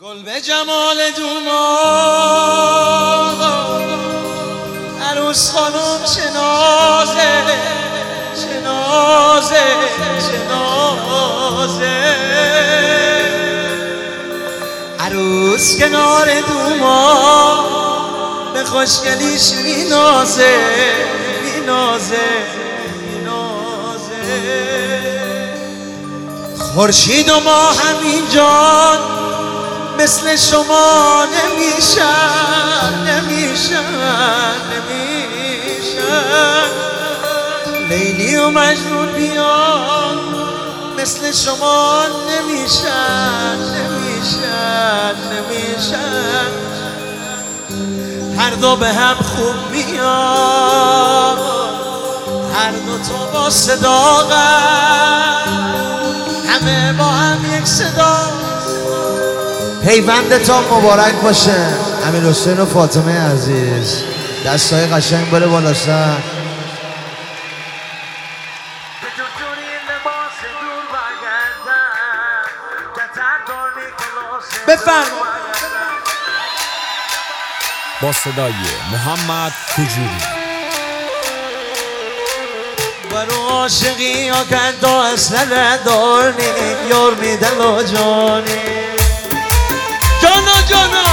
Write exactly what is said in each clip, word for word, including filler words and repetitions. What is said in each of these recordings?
گل به جمال دوماد عروس خانم شنازه شنازه شنازه عروس کنار دوماد به خوشگلیش مینازه مینازه مینازه خورشید و ماه همینجان مثل شما نمیشن نمیشن نمیشن لیلی و مجنون بیان مثل شما نمیشن نمیشن نمیشن هر دو به هم خوب میان هر دو تو با صداقت همه با هم یک صدا پیوندتان مبارک باشه. امیرحسین و فاطمه عزیز دستای قشنگ بره بالا سر. بفرما با صدای محمد کجوری برو عاشقی ها کند و اصلا دارنی یار میدل و جانی جانا جانا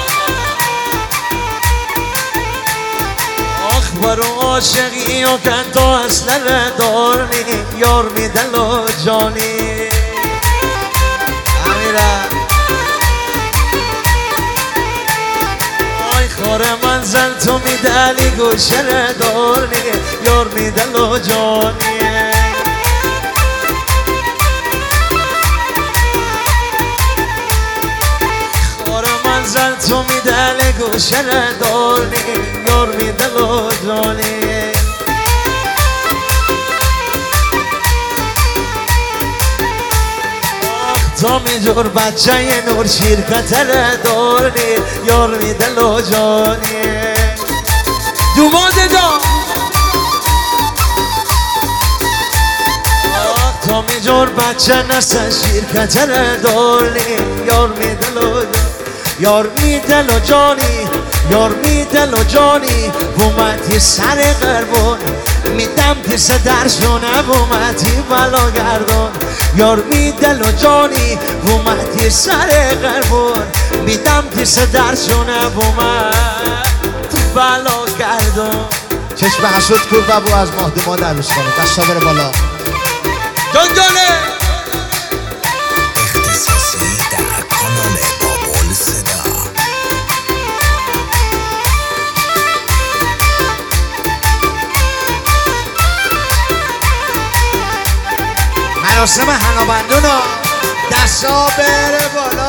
آخ برو عاشقی ها کند و اصلا دارنی یار میدل و جانی امیرم خور منزل تو میدلی گوشه دارنی یار میدل و جانی خور منزل تو میدلی گوشه دارنی یار میدل و جانی تا میجور بچه نور شیرکتر دارنی یار میدل و جانی دوماد دا تا میجور بچه نسل شیرکتر دارنی یار میدل و جانی یار میدل و جانی یار میدل و جانی بومتی سر قربون میدم تیس درشونه بومتی بلا گردون یار میدل و جانی بومتی سر قربون میدم تیس درشونه بومتی بلا گردون چشم حسود کو بابو از مهدما در روز کنه دستا بره بالا جان جانه اختصاصی در کانال بابل صدا مراسم هنابندونا دستا بره بالا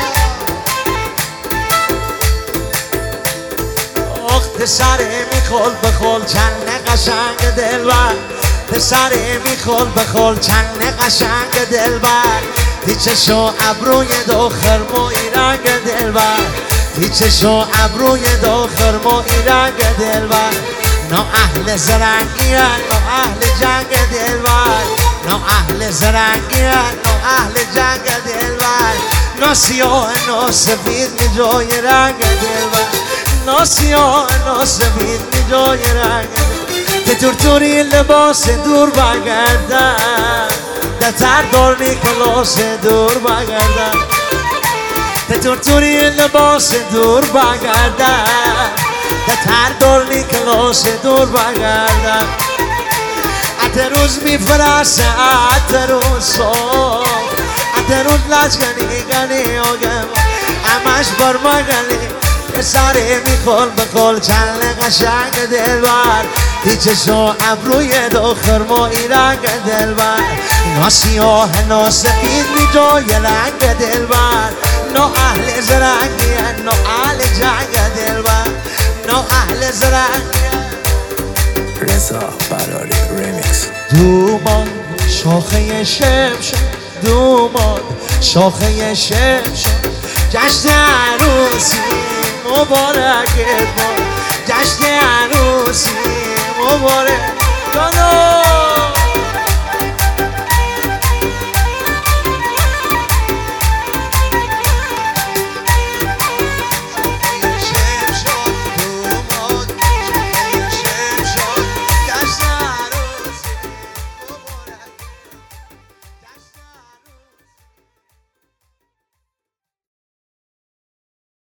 آخ پسره میخول بخول چند قشنگ دلبر پسره میخول بخول چند قشنگ دلبر دیچشو ابروی دو خرموی رنگ دلبر دیچشو ابروی دو خرموی رنگ دلبر نه اهل زرنگی نه اهل جنگ دلبر نه اهل زرنگی نه اهل جنگ دلبر نه سیاه نه سفید می جای رنگ دلبر نه سیاه نه سفید می جای رنگ که تورتوری لباس دور بگردن دتر دارنی کلاس دور بگردن که تورتوری لباس دور بگردن دتر دارنی کلاس دور بگردن اتروز میفرسته اتروز صبح اتروز لشگنی گنی آگم همش بر مگنی پسره میخول بخول چند قشنگ دلبر دیچشو ابروی دو خرموی رنگ دلبر نه سیاه نه سفید می جای رنگ دلبر نه اهل زرنگی نه اهل جنگ دلبر نه اهل زرنگی رضا براری ریمیکس دومان شاخه شمشم دومان شاخه شمشم جشن عروسی مبارک باد جشن عروسی مبارک دادا